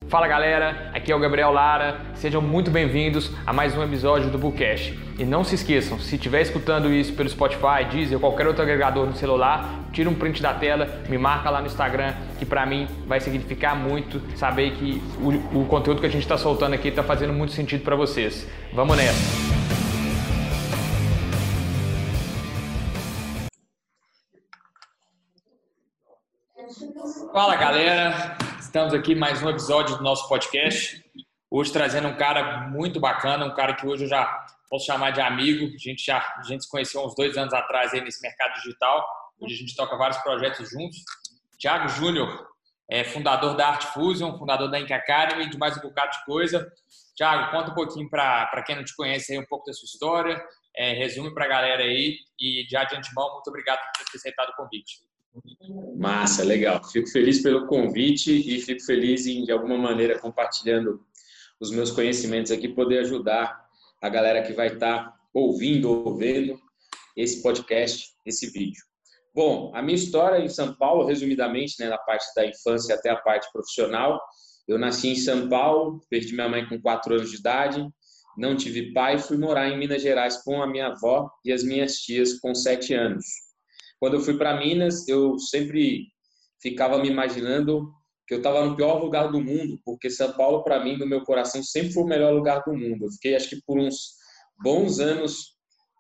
Fala galera, aqui é o Gabriel Lara, sejam muito bem-vindos a mais um episódio do Bookcast. E não se esqueçam, se estiver escutando isso pelo Spotify, Deezer ou qualquer outro agregador no celular, tira um print da tela, me marca lá no Instagram, que pra mim vai significar muito saber que o conteúdo que a gente está soltando aqui está fazendo muito sentido para vocês. Vamos nessa! Fala galera, estamos aqui em mais um episódio do nosso podcast. Hoje trazendo um cara muito bacana, um cara que hoje eu já posso chamar de amigo. A gente se conheceu uns 2 anos atrás aí nesse mercado digital, onde a gente toca vários projetos juntos. Thiago Júnior, fundador da Art Fusion, fundador da Ink Academy e de mais um bocado de coisa. Thiago, conta um pouquinho para quem não te conhece aí um pouco da sua história, resume para a galera aí e já de antemão, muito obrigado por ter aceitado o convite. Massa, legal. Fico feliz pelo convite e fico feliz em, de alguma maneira, compartilhando os meus conhecimentos aqui, poder ajudar a galera que vai estar ouvindo ou vendo esse podcast, esse vídeo. Bom, a minha história em São Paulo, resumidamente, né, na parte da infância até a parte profissional, eu nasci em São Paulo, perdi minha mãe com 4 anos de idade, não tive pai, fui morar em Minas Gerais com a minha avó e as minhas tias com 7 anos. Quando eu fui para Minas, eu sempre ficava me imaginando que eu estava no pior lugar do mundo, porque São Paulo, para mim, no meu coração, sempre foi o melhor lugar do mundo. Eu fiquei, acho que por uns bons anos,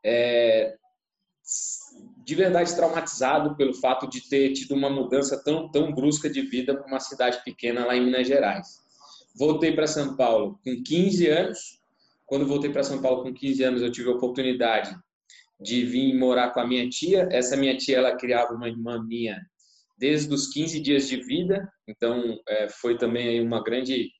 de verdade traumatizado pelo fato de ter tido uma mudança tão brusca de vida para uma cidade pequena lá em Minas Gerais. Voltei para São Paulo com 15 anos. Quando voltei para São Paulo com 15 anos, eu tive a oportunidade de vir morar com a minha tia. Essa minha tia, ela criava uma irmã minha desde os 15 dias de vida, então foi também aí uma grande,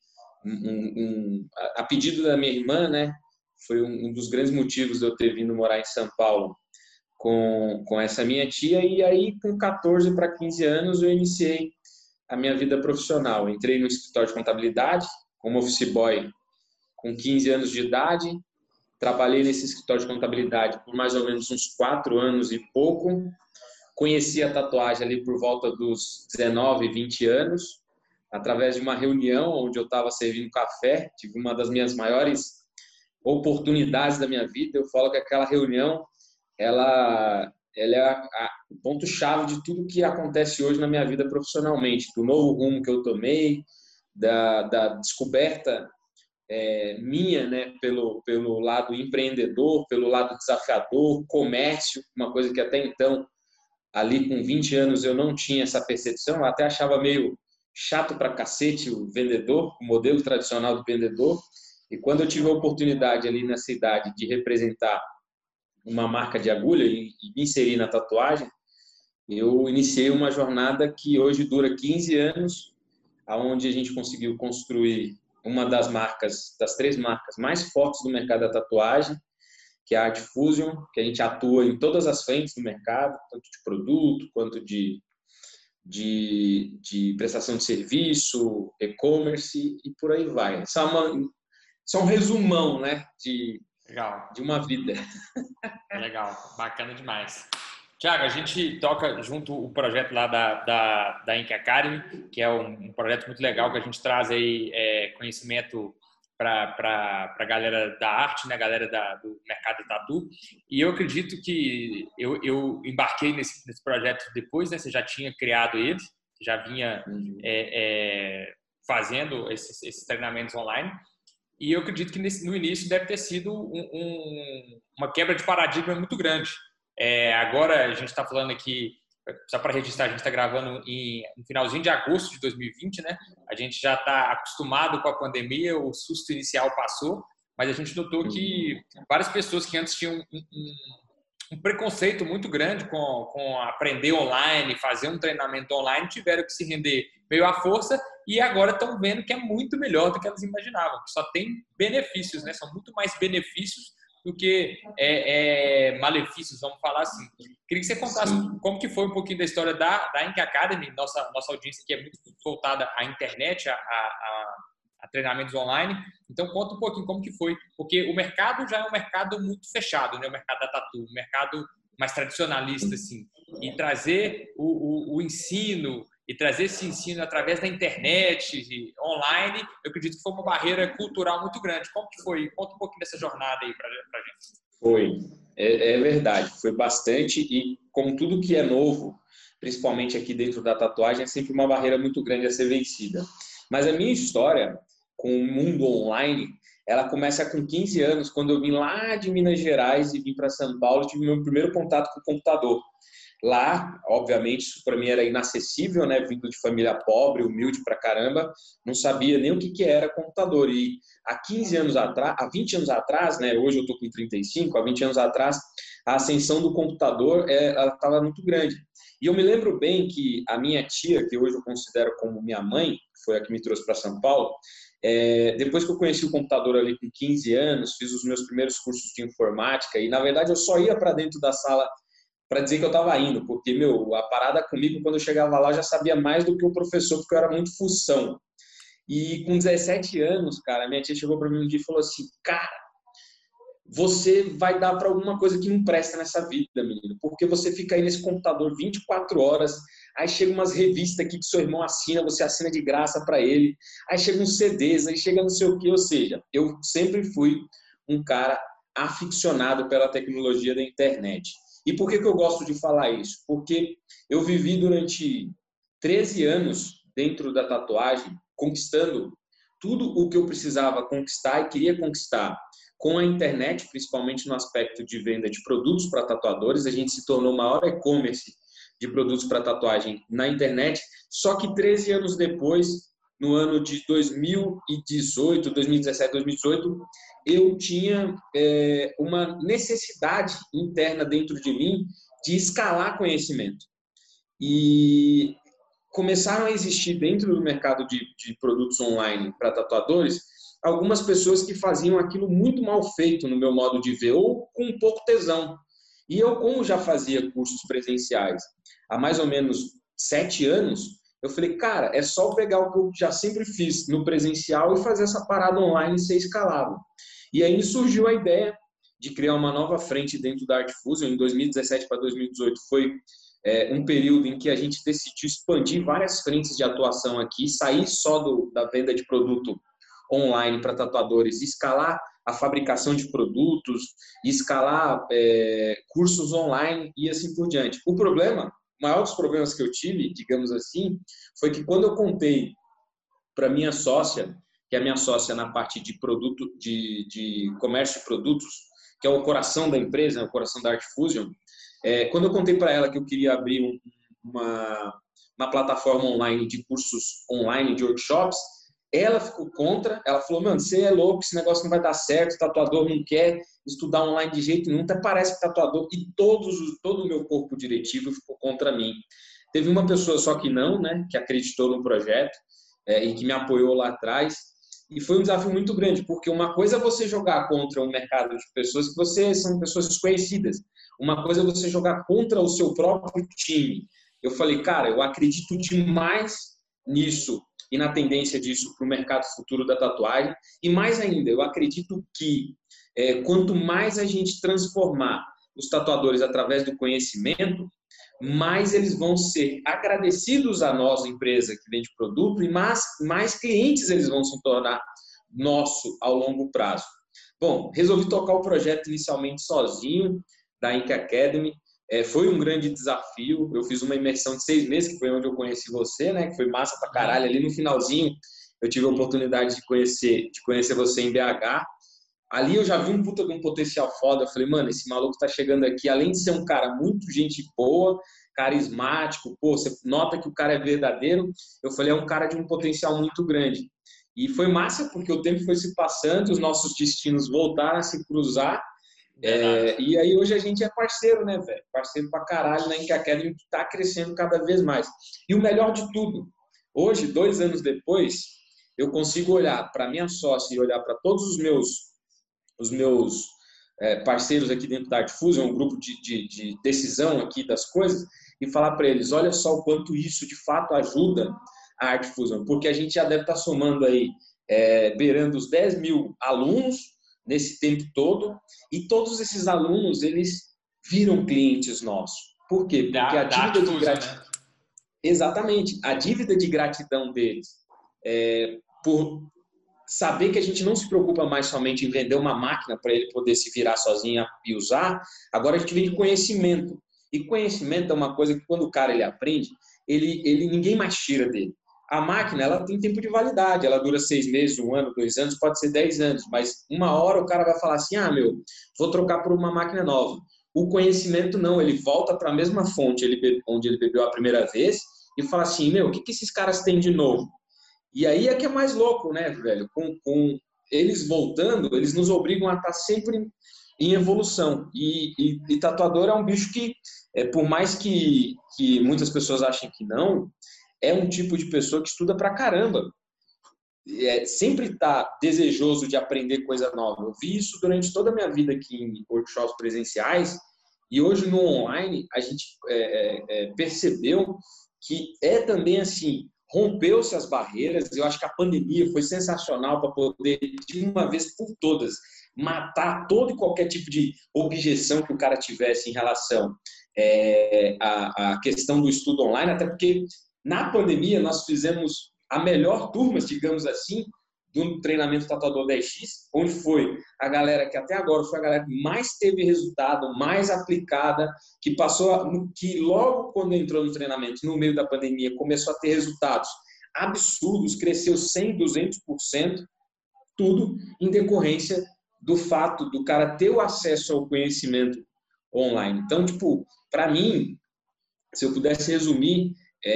a pedido da minha irmã, né, foi um dos grandes motivos de eu ter vindo morar em São Paulo com essa minha tia. E aí com 14 para 15 anos eu iniciei a minha vida profissional. Entrei no escritório de contabilidade como office boy com 15 anos de idade. Trabalhei nesse escritório de contabilidade por mais ou menos uns 4 anos e pouco. Conheci a tatuagem ali por volta dos 19, 20 anos, através de uma reunião onde eu estava servindo café. Tive uma das minhas maiores oportunidades da minha vida. Eu falo que aquela reunião, ela é o ponto-chave de tudo que acontece hoje na minha vida profissionalmente, do novo rumo que eu tomei, da descoberta minha, né, pelo lado empreendedor, pelo lado desafiador, comércio, uma coisa que até então, ali com 20 anos, eu não tinha essa percepção. Eu até achava meio chato pra cacete o vendedor, o modelo tradicional do vendedor. E quando eu tive a oportunidade ali nessa idade de representar uma marca de agulha e me inserir na tatuagem, eu iniciei uma jornada que hoje dura 15 anos, aonde a gente conseguiu construir uma das 3 marcas mais fortes do mercado da tatuagem, que é a Art Fusion, que a gente atua em todas as frentes do mercado, tanto de produto quanto de prestação de serviço, e-commerce e por aí vai. Isso é um resumão, né, Legal. de uma vida. Legal, bacana demais. Thiago, a gente toca junto o projeto lá da Ink Academy, que é um projeto muito legal que a gente traz aí conhecimento para a galera da arte, né, a galera do mercado de tatu. E eu acredito que eu embarquei nesse projeto depois, né? Você já tinha criado ele, já vinha fazendo esses treinamentos online. E eu acredito que no início deve ter sido uma quebra de paradigma muito grande. Agora a gente está falando aqui, só para registrar, a gente está gravando no finalzinho de agosto de 2020, né? A gente já está acostumado com a pandemia, o susto inicial passou, mas a gente notou que várias pessoas que antes tinham um preconceito muito grande com aprender online, fazer um treinamento online, tiveram que se render meio à força e agora estão vendo que é muito melhor do que elas imaginavam, que só tem benefícios, né? São muito mais benefícios do que malefícios, vamos falar assim. Queria que você contasse como que foi um pouquinho da história da Ink Academy, nossa audiência que é muito voltada à internet, a treinamentos online. Então, conta um pouquinho como que foi, porque o mercado já é um mercado muito fechado, né? O mercado da tatu, um mercado mais tradicionalista, assim. E trazer o ensino e trazer esse ensino através da internet, online, eu acredito que foi uma barreira cultural muito grande. Como que foi? Conta um pouquinho dessa jornada aí para gente. Foi, é verdade, foi bastante e como tudo que é novo, principalmente aqui dentro da tatuagem, é sempre uma barreira muito grande a ser vencida. Mas a minha história com o mundo online, ela começa com 15 anos, quando eu vim lá de Minas Gerais e vim para São Paulo, tive meu primeiro contato com o computador. Lá, obviamente, isso para mim era inacessível, né? Vindo de família pobre, humilde pra caramba, não sabia nem o que era computador. E há 15 anos atrás, há 20 anos atrás, né? Hoje eu tô com 35, há 20 anos atrás, a ascensão do computador, ela estava muito grande. E eu me lembro bem que a minha tia, que hoje eu considero como minha mãe, que foi a que me trouxe para São Paulo, depois que eu conheci o computador ali com 15 anos, fiz os meus primeiros cursos de informática e, na verdade, eu só ia para dentro da sala para dizer que eu estava indo, porque, a parada comigo, quando eu chegava lá, eu já sabia mais do que o professor, porque eu era muito fução. E com 17 anos, cara, minha tia chegou para mim um dia e falou assim, cara, você vai dar para alguma coisa que não presta nessa vida, menino, porque você fica aí nesse computador 24 horas, aí chega umas revistas aqui que seu irmão assina, você assina de graça para ele, aí chega uns CDs, aí chega não sei o quê, ou seja, eu sempre fui um cara aficionado pela tecnologia da internet. E por que eu gosto de falar isso? Porque eu vivi durante 13 anos dentro da tatuagem, conquistando tudo o que eu precisava conquistar e queria conquistar com a internet, principalmente no aspecto de venda de produtos para tatuadores. A gente se tornou o maior e-commerce de produtos para tatuagem na internet, só que 13 anos depois, no ano de 2018, 2017, 2018, eu tinha uma necessidade interna dentro de mim de escalar conhecimento. E começaram a existir dentro do mercado de produtos online para tatuadores algumas pessoas que faziam aquilo muito mal feito no meu modo de ver, ou com um pouco tesão. E eu, como já fazia cursos presenciais há mais ou menos 7 anos, eu falei, cara, é só pegar o que eu já sempre fiz no presencial e fazer essa parada online ser escalável. E aí me surgiu a ideia de criar uma nova frente dentro da Art Fusion. Em 2017 para 2018 foi um período em que a gente decidiu expandir várias frentes de atuação aqui, sair só da venda de produto online para tatuadores, escalar a fabricação de produtos, escalar cursos online e assim por diante. O maior dos problemas que eu tive, digamos assim, foi que quando eu contei para minha sócia, que é a minha sócia na parte de produto, de comércio de produtos, que é o coração da empresa, o coração da Art Fusion, quando eu contei para ela que eu queria abrir uma plataforma online de cursos online, de workshops, ela ficou contra. Ela falou, mano, você é louco, esse negócio não vai dar certo, o tatuador não quer estudar online de jeito nenhum, até parece que tatuador, e todo o meu corpo diretivo ficou contra mim. Teve uma pessoa só que não, né, que acreditou no projeto e que me apoiou lá atrás. E foi um desafio muito grande, porque uma coisa é você jogar contra um mercado de pessoas que são pessoas desconhecidas. Uma coisa é você jogar contra o seu próprio time. Eu falei, cara, eu acredito demais nisso e na tendência disso para o mercado futuro da tatuagem. E mais ainda, eu acredito que quanto mais a gente transformar os tatuadores através do conhecimento, mais eles vão ser agradecidos a nós, empresa que vende produto, e mais clientes eles vão se tornar nosso ao longo prazo. Bom, resolvi tocar o projeto inicialmente sozinho, da Ink Academy. Foi um grande desafio. Eu fiz uma imersão de 6 meses, que foi onde eu conheci você, né? Que foi massa pra caralho. Ali no finalzinho, eu tive a oportunidade de conhecer você em BH. Ali eu já vi um puta de um potencial foda. Eu falei, mano, esse maluco tá chegando aqui, além de ser um cara muito gente boa, carismático, pô, você nota que o cara é verdadeiro. Eu falei, é um cara de um potencial muito grande. E foi massa, porque o tempo foi se passando, os nossos destinos voltaram a se cruzar. E aí hoje a gente é parceiro, né, velho? Parceiro pra caralho na Ink Academy, que tá crescendo cada vez mais. E o melhor de tudo, hoje, 2 anos depois, eu consigo olhar para minha sócia e olhar para todos os meus parceiros aqui dentro da Art Fusion, um grupo de decisão aqui das coisas, e falar para eles, olha só o quanto isso de fato ajuda a Art Fusion, porque a gente já deve estar somando aí, beirando os 10 mil alunos nesse tempo todo, e todos esses alunos, eles viram clientes nossos. Por quê? Porque a dívida de gratidão... Exatamente. A dívida de gratidão deles, por saber que a gente não se preocupa mais somente em vender uma máquina para ele poder se virar sozinho e usar, agora a gente vende conhecimento. E conhecimento é uma coisa que quando o cara ele aprende, ninguém mais tira dele. A máquina, ela tem tempo de validade, ela dura 6 meses, 1 ano, 2 anos, pode ser 10 anos, mas uma hora o cara vai falar assim, vou trocar por uma máquina nova. O conhecimento não, ele volta para a mesma fonte onde ele bebeu a primeira vez e fala assim, o que esses caras têm de novo? E aí é que é mais louco, né, velho? Com eles voltando, eles nos obrigam a estar sempre em evolução. E tatuador é um bicho que, por mais que muitas pessoas achem que não, é um tipo de pessoa que estuda pra caramba. Sempre está desejoso de aprender coisa nova. Eu vi isso durante toda a minha vida aqui em workshops presenciais e hoje no online a gente percebeu que também assim, rompeu-se as barreiras. Eu acho que a pandemia foi sensacional para poder, de uma vez por todas, matar todo e qualquer tipo de objeção que o cara tivesse em relação à questão do estudo online, até porque na pandemia nós fizemos a melhor turma, digamos assim, do treinamento Tatuador 10X, onde foi a galera que até agora foi a galera que mais teve resultado, mais aplicada, que que logo quando entrou no treinamento, no meio da pandemia, começou a ter resultados absurdos, cresceu 100%, 200%, tudo em decorrência do fato do cara ter o acesso ao conhecimento online. Então, para mim, se eu pudesse resumir,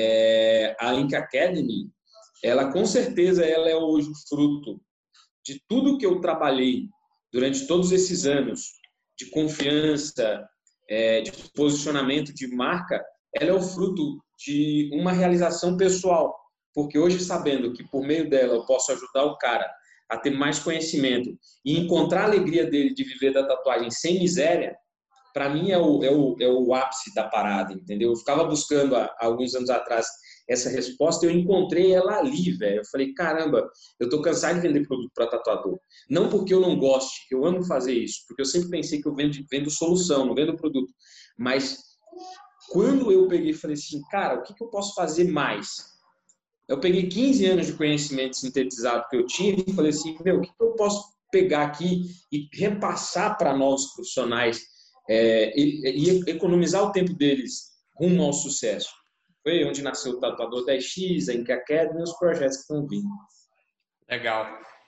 a Ink Academy, ela com certeza ela é hoje o fruto de tudo que eu trabalhei durante todos esses anos de confiança, de posicionamento de marca. Ela é o fruto de uma realização pessoal, porque hoje, sabendo que por meio dela eu posso ajudar o cara a ter mais conhecimento e encontrar a alegria dele de viver da tatuagem sem miséria, para mim é o ápice da parada, entendeu? Eu ficava buscando há alguns anos atrás essa resposta e eu encontrei ela ali, velho. Eu falei, caramba, eu tô cansado de vender produto para tatuador. Não porque eu não goste, eu amo fazer isso, porque eu sempre pensei que eu vendo solução, não vendo produto. Mas quando eu peguei e falei assim, cara, o que eu posso fazer mais? Eu peguei 15 anos de conhecimento sintetizado que eu tinha e falei assim, o que eu posso pegar aqui e repassar para novos profissionais e economizar o tempo deles rumo ao sucesso? Foi onde nasceu o Tatuador 10X, a Ink Academy e os projetos que estão vindo. Legal.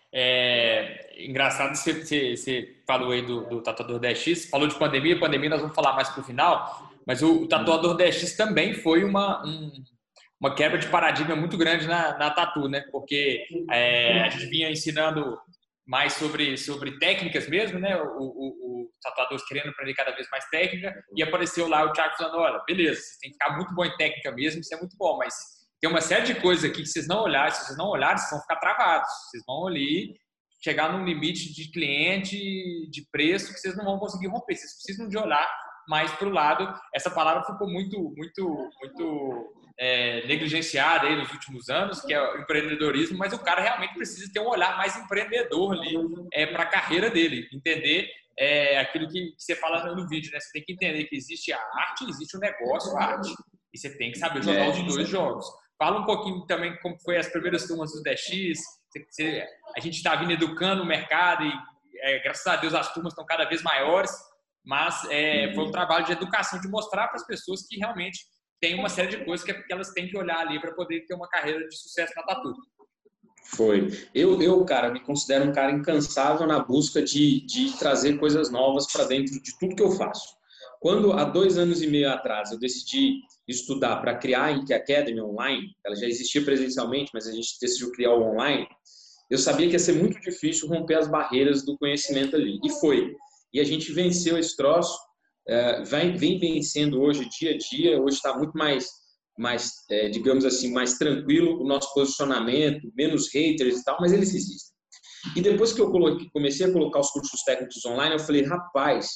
Engraçado, você falou aí do Tatuador 10X, falou de pandemia nós vamos falar mais para o final, mas o Tatuador 10X também foi uma quebra de paradigma muito grande na tatu, né? Porque a gente vinha ensinando mais sobre técnicas mesmo, né? O tatuador querendo aprender cada vez mais técnica, e apareceu lá o Thiago falando, olha, beleza, vocês têm que ficar muito bom em técnica mesmo, isso é muito bom, mas tem uma série de coisas aqui que vocês não olharem, se vocês não olharem, vocês vão ficar travados, vocês vão ali chegar num limite de cliente, de preço, que vocês não vão conseguir romper, vocês precisam de olhar mais para o lado. Essa palavra ficou muito negligenciada aí nos últimos anos, que é o empreendedorismo, mas o cara realmente precisa ter um olhar mais empreendedor ali para a carreira dele, entender aquilo que você fala no vídeo, né? Você tem que entender que existe a arte, existe o negócio, a arte, e você tem que saber jogar os dois jogos. Fala um pouquinho também como foi as primeiras turmas do 10X, a gente está vindo educando o mercado e graças a Deus as turmas estão cada vez maiores, mas foi um trabalho de educação, de mostrar para as pessoas que realmente tem uma série de coisas que elas têm que olhar ali para poder ter uma carreira de sucesso na tatu. Foi. Cara, me considero um cara incansável na busca de trazer coisas novas para dentro de tudo que eu faço. Quando, há 2 anos e meio atrás, eu decidi estudar para criar a Ink Academy online, ela já existia presencialmente, mas a gente decidiu criar o online, eu sabia que ia ser muito difícil romper as barreiras do conhecimento ali. E foi. E a gente venceu esse troço, vem vencendo hoje, dia a dia. Hoje está muito mais digamos assim, mais tranquilo o nosso posicionamento, menos haters e tal, mas eles existem. E depois que eu comecei a colocar os cursos técnicos online, eu falei, rapaz,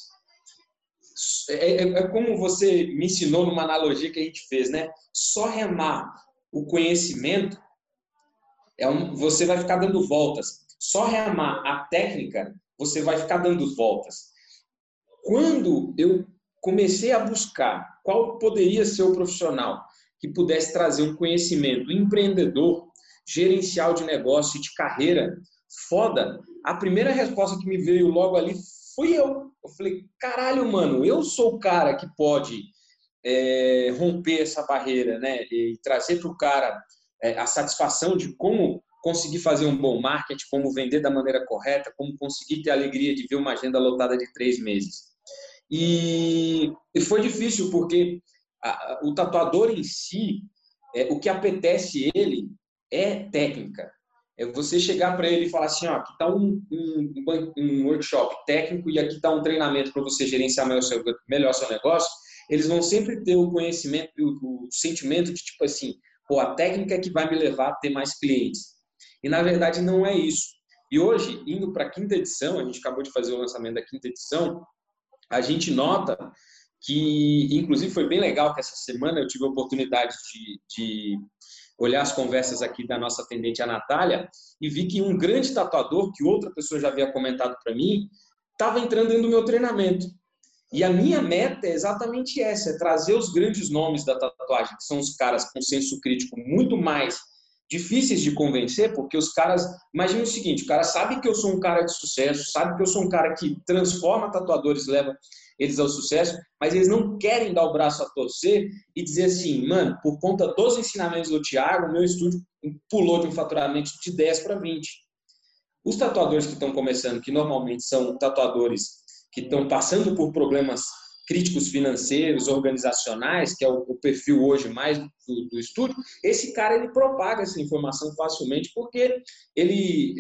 como você me ensinou numa analogia que a gente fez, né? Só remar o conhecimento, você vai ficar dando voltas. Só remar a técnica, você vai ficar dando voltas. Quando eu comecei a buscar qual poderia ser o profissional que pudesse trazer um conhecimento empreendedor, gerencial de negócio e de carreira foda, a primeira resposta que me veio logo ali fui eu. Eu falei, caralho, mano, eu sou o cara que pode romper essa barreira, né? E trazer para o cara a satisfação de como conseguir fazer um bom marketing, como vender da maneira correta, como conseguir ter a alegria de ver uma agenda lotada de 3 meses. E foi difícil, porque o tatuador em si, o que apetece ele é técnica. É você chegar para ele e falar assim, ó, aqui está um workshop técnico e aqui está um treinamento para você gerenciar melhor seu negócio. Eles vão sempre ter o conhecimento, o sentimento de tipo assim, pô, a técnica é que vai me levar a ter mais clientes. E na verdade não é isso. E hoje, indo para a 5ª edição, a gente acabou de fazer o lançamento da 5ª edição, a gente nota que, inclusive foi bem legal que essa semana eu tive a oportunidade de olhar as conversas aqui da nossa atendente, a Natália, e vi que um grande tatuador, que outra pessoa já havia comentado para mim, estava entrando dentro do meu treinamento. E a minha meta é exatamente essa, é trazer os grandes nomes da tatuagem, que são os caras com senso crítico muito mais difíceis de convencer, porque os caras... Imagina o seguinte, o cara sabe que eu sou um cara de sucesso, sabe que eu sou um cara que transforma tatuadores, leva eles ao sucesso, mas eles não querem dar o braço a torcer e dizer assim, mano, por conta dos ensinamentos do Thiago, o meu estúdio pulou de um faturamento de 10 para 20. Os tatuadores que estão começando, que normalmente são tatuadores que estão passando por problemas críticos financeiros, organizacionais, que é o perfil hoje mais do estúdio, esse cara ele propaga essa informação facilmente porque ele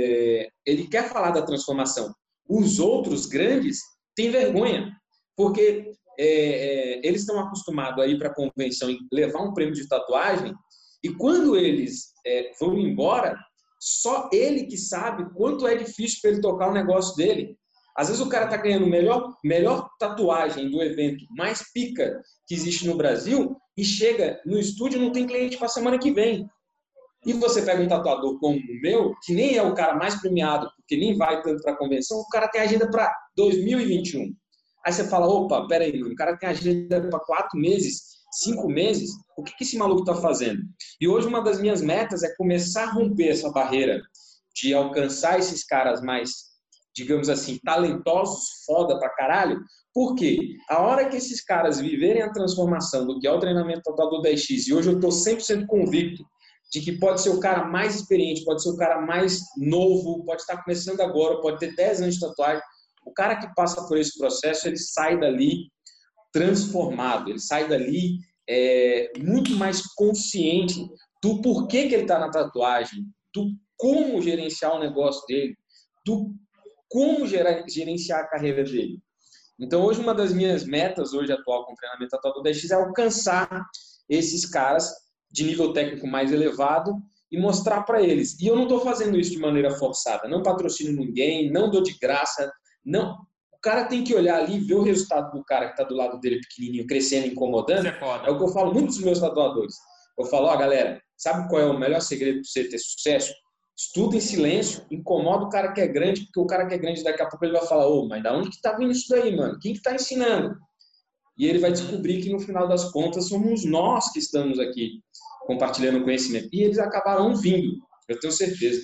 quer falar da transformação. Os outros grandes têm vergonha, porque eles estão acostumados a ir para a convenção e levar um prêmio de tatuagem, e quando eles vão embora, só ele que sabe quanto é difícil para ele tocar o negócio dele. Às vezes o cara está ganhando melhor tatuagem do evento mais pica que existe no Brasil e chega no estúdio e não tem cliente para a semana que vem. E você pega um tatuador como o meu, que nem é o cara mais premiado, porque nem vai tanto para a convenção, o cara tem agenda para 2021. Aí você fala, opa, peraí, o cara tem agenda para 4 meses, 5 meses, o que esse maluco está fazendo? E hoje uma das minhas metas é começar a romper essa barreira de alcançar esses caras mais, digamos assim, talentosos, foda pra caralho, porque a hora que esses caras viverem a transformação do que é o treinamento tatuador 10x, e hoje eu estou 100% convicto de que pode ser o cara mais experiente, pode ser o cara mais novo, pode estar começando agora, pode ter 10 anos de tatuagem, o cara que passa por esse processo, ele sai dali transformado, ele sai dali muito mais consciente do porquê que ele está na tatuagem, do como gerenciar o negócio dele, do como gerenciar a carreira dele. Então, hoje, uma das minhas metas, hoje atual com o treinamento tatuador 10x, é alcançar esses caras de nível técnico mais elevado e mostrar para eles. E eu não estou fazendo isso de maneira forçada, não patrocino ninguém, não dou de graça, não. O cara tem que olhar ali e ver o resultado do cara que está do lado dele pequenininho, crescendo, incomodando. É o que eu falo muito dos meus tatuadores. Eu falo, ó, galera, sabe qual é o melhor segredo para você ter sucesso? Estuda em silêncio, incomoda o cara que é grande, porque o cara que é grande daqui a pouco ele vai falar, ô, mas da onde que tá vindo isso daí, mano? Quem que tá ensinando? E ele vai descobrir que no final das contas somos nós que estamos aqui compartilhando conhecimento. E eles acabarão vindo, eu tenho certeza.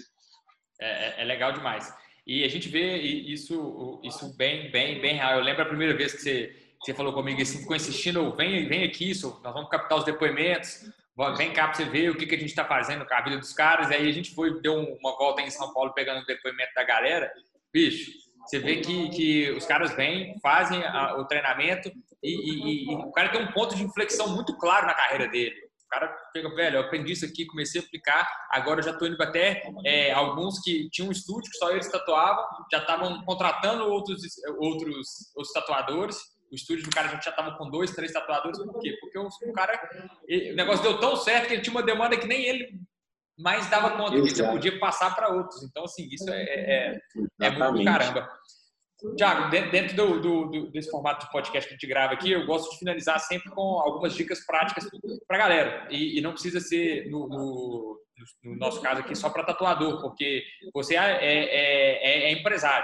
É legal demais. E a gente vê isso bem real. Eu lembro a primeira vez que você falou comigo assim, ficou insistindo, vem aqui, nós vamos captar os depoimentos, vem cá para você ver o que a gente está fazendo com a vida dos caras. Aí a gente deu uma volta em São Paulo pegando o depoimento da galera. Bicho, você vê que os caras vêm, fazem o treinamento e o cara tem um ponto de inflexão muito claro na carreira dele. O cara pega, velho, eu aprendi isso aqui, comecei a aplicar, agora eu já estou indo até alguns que tinham um estúdio que só eles tatuavam, já estavam contratando outros tatuadores. O estúdio do cara já estava com 2, 3 tatuadores. Por quê? Porque o negócio deu tão certo que ele tinha uma demanda que nem ele mais dava conta, que ele já podia passar para outros. Então, assim, isso é muito do caramba. Thiago, dentro desse formato de podcast que a gente grava aqui, eu gosto de finalizar sempre com algumas dicas práticas para a galera. E não precisa ser, no nosso caso aqui, só para tatuador, porque você é empresário.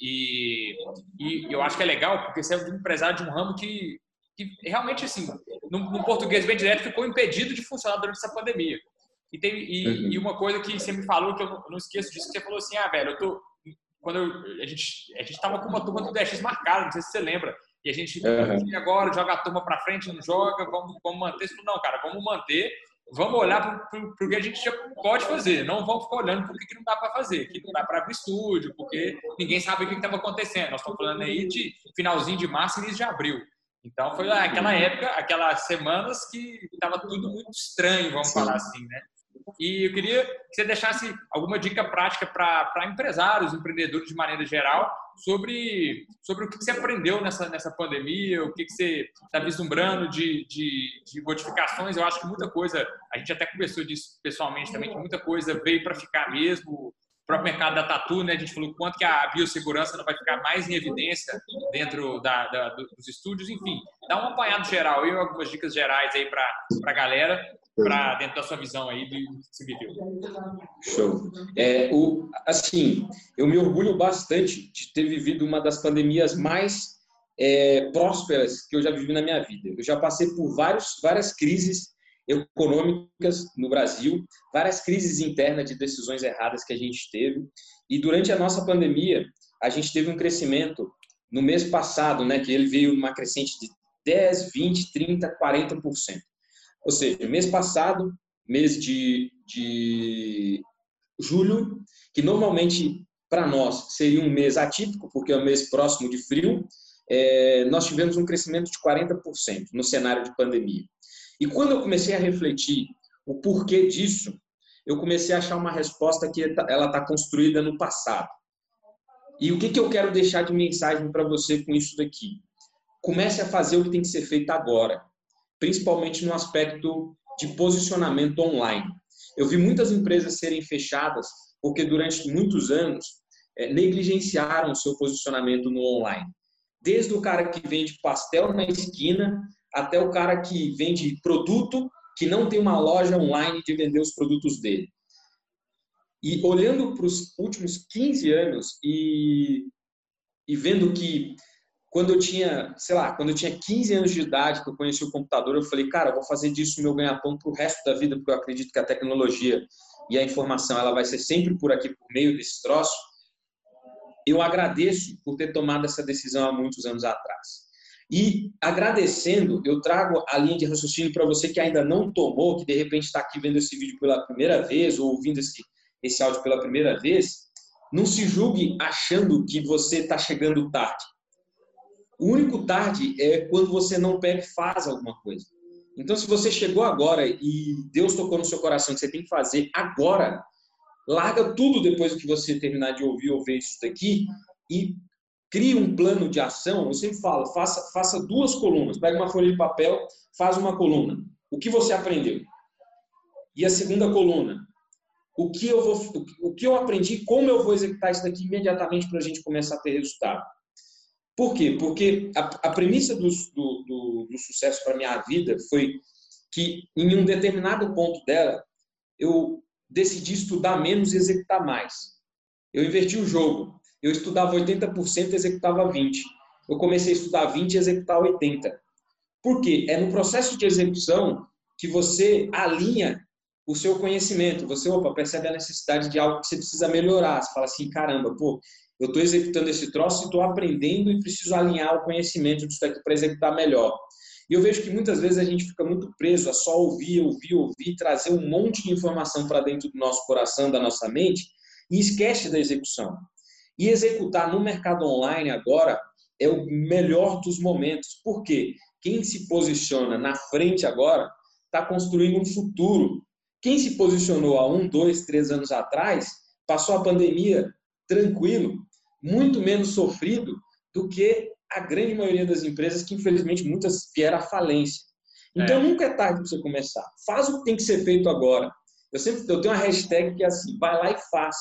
E eu acho que é legal, porque você é um empresário de um ramo que realmente, assim, num português bem direto, ficou impedido de funcionar durante essa pandemia. E uma coisa que você me falou, que eu não esqueço disso, que você falou assim, velho, a gente tava com uma turma do DX marcada, não sei se você lembra, e a gente, e agora, joga a turma para frente, não joga, vamos manter isso. Não, cara, vamos manter, vamos olhar para o que a gente já pode fazer, não vamos ficar olhando para o que não dá para fazer, que não dá para abrir estúdio, porque ninguém sabe o que estava acontecendo. Nós estamos falando aí de finalzinho de março e início de abril. Então, foi aquela época, aquelas semanas que estava tudo muito estranho, vamos falar assim, né? E eu queria que você deixasse alguma dica prática para empresários, empreendedores de maneira geral, sobre o que você aprendeu nessa pandemia, o que você está vislumbrando de modificações. Eu acho que muita coisa, a gente até conversou disso pessoalmente também, que muita coisa veio para ficar mesmo. O próprio mercado da tatu, né? A gente falou quanto que a biossegurança não vai ficar mais em evidência dentro dos estúdios. Enfim, dá um apanhado geral e algumas dicas gerais aí para a galera, para dentro da sua visão aí do que você viveu. Show. Assim, eu me orgulho bastante de ter vivido uma das pandemias mais prósperas que eu já vivi na minha vida. Eu já passei por várias crises econômicas no Brasil, várias crises internas de decisões erradas que a gente teve. E durante a nossa pandemia, a gente teve um crescimento no mês passado, né, que ele veio numa crescente de 10, 20, 30, 40%. Ou seja, mês passado, mês de julho, que normalmente para nós seria um mês atípico, porque é um mês próximo de frio, nós tivemos um crescimento de 40% no cenário de pandemia. E quando eu comecei a refletir o porquê disso, eu comecei a achar uma resposta que ela está construída no passado. E o que eu quero deixar de mensagem para você com isso daqui? Comece a fazer o que tem que ser feito agora, principalmente no aspecto de posicionamento online. Eu vi muitas empresas serem fechadas porque durante muitos anos negligenciaram o seu posicionamento no online. Desde o cara que vende pastel na esquina até o cara que vende produto que não tem uma loja online de vender os produtos dele. E olhando para os últimos 15 anos e vendo que quando eu tinha 15 anos de idade, que eu conheci o computador, eu falei, cara, eu vou fazer disso meu ganha-pão para o resto da vida, porque eu acredito que a tecnologia e a informação ela vai ser sempre por aqui, por meio desse troço. Eu agradeço por ter tomado essa decisão há muitos anos atrás. E agradecendo, eu trago a linha de raciocínio para você que ainda não tomou, que de repente está aqui vendo esse vídeo pela primeira vez ou ouvindo esse áudio pela primeira vez. Não se julgue achando que você está chegando tarde. O único tarde é quando você não pega e faz alguma coisa. Então, se você chegou agora e Deus tocou no seu coração que você tem que fazer agora, larga tudo depois que você terminar de ouvir ou ver isso daqui e crie um plano de ação. Eu sempre falo, faça 2 colunas. Pega uma folha de papel, faz uma coluna. O que você aprendeu? E a segunda coluna. O que eu aprendi, como eu vou executar isso daqui imediatamente para a gente começar a ter resultado. Por quê? Porque a premissa do sucesso para a minha vida foi que, em um determinado ponto dela, eu decidi estudar menos e executar mais. Eu inverti o jogo. Eu estudava 80% e executava 20%. Eu comecei a estudar 20% e executar 80%. Por quê? É no processo de execução que você alinha o seu conhecimento. Você percebe a necessidade de algo que você precisa melhorar. Você fala assim, caramba, eu estou executando esse troço e estou aprendendo e preciso alinhar o conhecimento disso daqui para executar melhor. E eu vejo que muitas vezes a gente fica muito preso a só ouvir, trazer um monte de informação para dentro do nosso coração, da nossa mente, e esquece da execução. E executar no mercado online agora é o melhor dos momentos. Por quê? Quem se posiciona na frente agora está construindo um futuro. Quem se posicionou há 1, 2, 3 anos atrás, passou a pandemia tranquilo, muito menos sofrido do que a grande maioria das empresas, que infelizmente muitas vieram à falência. Então nunca é tarde para você começar. Faz o que tem que ser feito agora. Eu tenho uma hashtag que é assim, vai lá e faz.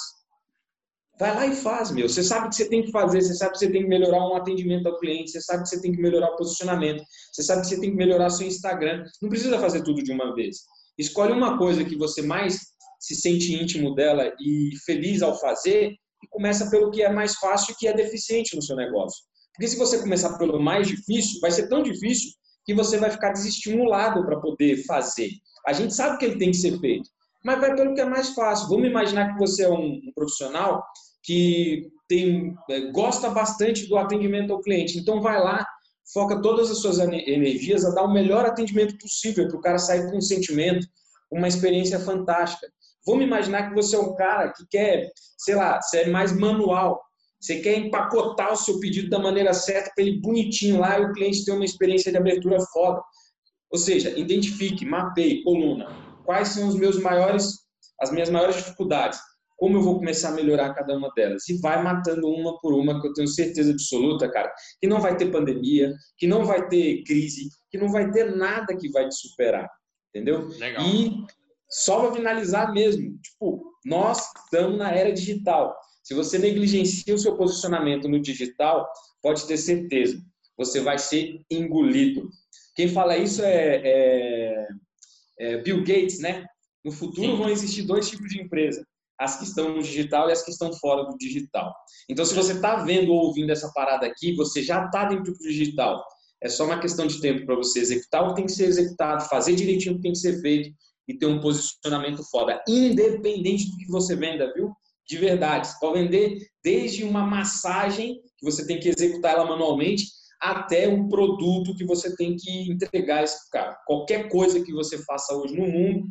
Vai lá e faz, meu. Você sabe o que você tem que fazer, você sabe que você tem que melhorar um atendimento ao cliente, você sabe que você tem que melhorar o posicionamento, você sabe que você tem que melhorar seu Instagram. Não precisa fazer tudo de uma vez. Escolhe uma coisa que você mais se sente íntimo dela e feliz ao fazer e começa pelo que é mais fácil e que é deficiente no seu negócio. Porque se você começar pelo mais difícil, vai ser tão difícil que você vai ficar desestimulado para poder fazer. A gente sabe que ele tem que ser feito, mas vai pelo que é mais fácil. Vamos imaginar que você é um profissional que gosta bastante do atendimento ao cliente. Então, vai lá, foca todas as suas energias a dar o melhor atendimento possível para o cara sair com um sentimento, uma experiência fantástica. Vamos imaginar que você é um cara que quer, sei lá, você é mais manual. Você quer empacotar o seu pedido da maneira certa para ele bonitinho lá e o cliente ter uma experiência de abertura foda. Ou seja, identifique, mapeie, coluna. Quais são as minhas maiores dificuldades? Como eu vou começar a melhorar cada uma delas? E vai matando uma por uma, que eu tenho certeza absoluta, cara, que não vai ter pandemia, que não vai ter crise, que não vai ter nada que vai te superar. Entendeu? Legal. E só para finalizar mesmo, tipo, nós estamos na era digital. Se você negligencia o seu posicionamento no digital, pode ter certeza, você vai ser engolido. Quem fala isso é Bill Gates, né? No futuro vão existir 2 tipos de empresa, as que estão no digital e as que estão fora do digital. Então, se você está vendo ou ouvindo essa parada aqui, você já está dentro do digital. É só uma questão de tempo para você executar o que tem que ser executado, fazer direitinho o que tem que ser feito e ter um posicionamento foda, independente do que você venda, viu? De verdade. Você pode vender desde uma massagem, que você tem que executar ela manualmente, até um produto que você tem que entregar a esse cara. Qualquer coisa que você faça hoje no mundo,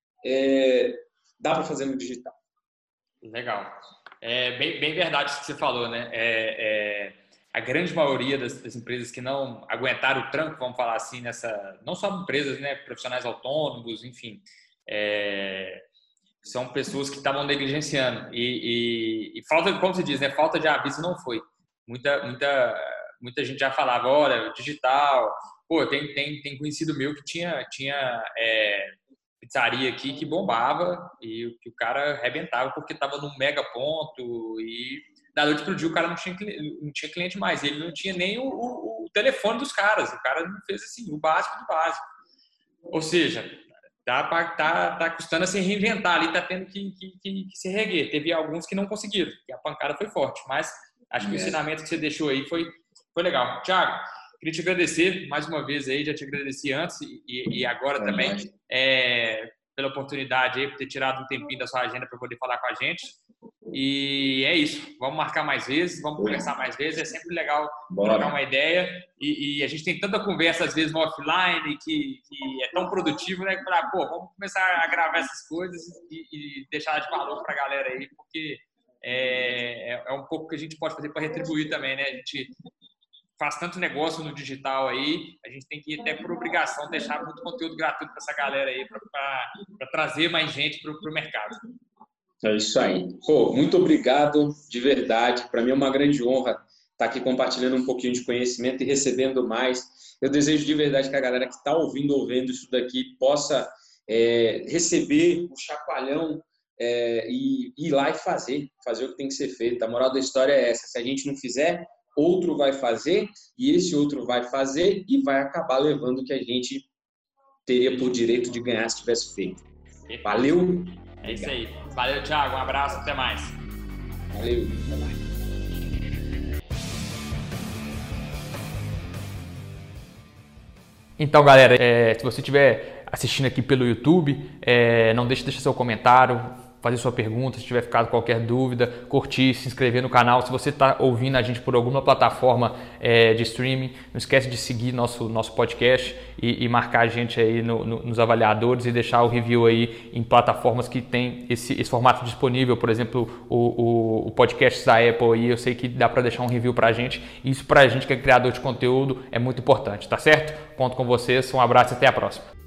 dá para fazer no digital. Legal. É bem verdade isso que você falou, né? A grande maioria das empresas que não aguentaram o tranco, vamos falar assim, não só empresas, né? Profissionais autônomos, enfim, são pessoas que estavam negligenciando. E falta, como você diz, né? Falta de aviso não foi. Muita gente já falava, olha, digital. Pô, tem conhecido meu que tinha pizzaria aqui que bombava e que o cara arrebentava porque estava num mega ponto e da noite pro dia o cara não tinha cliente mais. Ele não tinha nem o telefone dos caras. O cara não fez assim, o básico do básico. Ou seja, tá custando a se reinventar ali, tá tendo que se reerguer. Teve alguns que não conseguiram, e a pancada foi forte, mas acho que o ensinamento que você deixou aí foi legal. Thiago, queria te agradecer mais uma vez aí, já te agradeci antes e agora também pela oportunidade aí, por ter tirado um tempinho da sua agenda para poder falar com a gente. E é isso, vamos marcar mais vezes, vamos conversar mais vezes, é sempre legal trocar uma ideia e a gente tem tanta conversa às vezes no offline que é tão produtivo, né, que falar, pô, vamos começar a gravar essas coisas e deixar de valor para a galera aí, porque é um pouco que a gente pode fazer para retribuir também, né, a gente faz tanto negócio no digital aí, a gente tem que até por obrigação deixar muito conteúdo gratuito para essa galera aí, para trazer mais gente para o mercado. É isso aí. Pô, muito obrigado, de verdade. Para mim é uma grande honra estar aqui compartilhando um pouquinho de conhecimento e recebendo mais. Eu desejo de verdade que a galera que está ouvindo isso daqui possa receber o chacoalhão e ir lá e fazer o que tem que ser feito. A moral da história é essa. Se a gente não fizer, outro vai fazer e esse outro vai fazer e vai acabar levando o que a gente teria por direito de ganhar se tivesse feito. Valeu! É isso aí. Valeu, Thiago. Um abraço. Até mais. Valeu. Até mais. Então, galera, se você estiver assistindo aqui pelo YouTube, não deixe de deixar seu comentário, fazer sua pergunta, se tiver ficado qualquer dúvida, curtir, se inscrever no canal. Se você está ouvindo a gente por alguma plataforma de streaming, não esquece de seguir nosso podcast e marcar a gente aí nos avaliadores e deixar o review aí em plataformas que tem esse formato disponível. Por exemplo, o podcast da Apple aí, eu sei que dá para deixar um review para a gente. Isso para a gente que é criador de conteúdo é muito importante, tá certo? Conto com vocês, um abraço e até a próxima.